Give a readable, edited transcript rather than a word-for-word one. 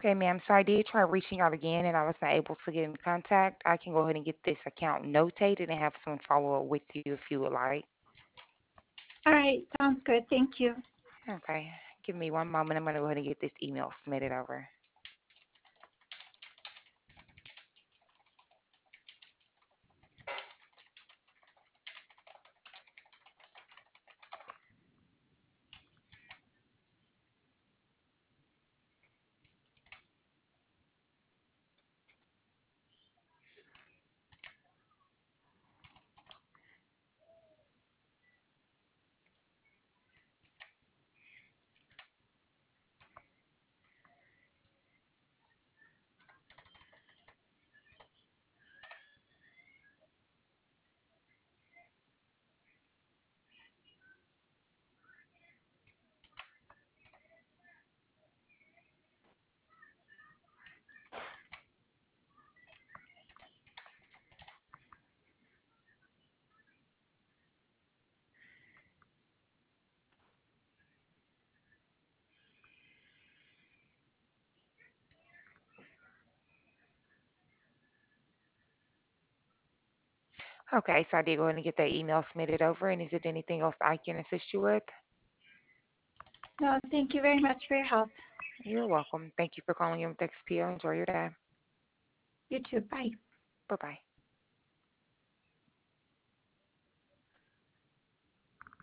Okay, ma'am. So I did try reaching out again and I was not able to get in contact. I can go ahead and get this account notated and have someone follow up with you if you would like. All right, sounds good. Thank you. Okay. Give me one moment. I'm going to go ahead and get this email submitted over. Okay, so I did go ahead and get that email submitted over. And is it anything else I can assist you with? No, thank you very much for your help. You're welcome. Thank you for calling in with XPO. Enjoy your day. You too. Bye. Bye bye.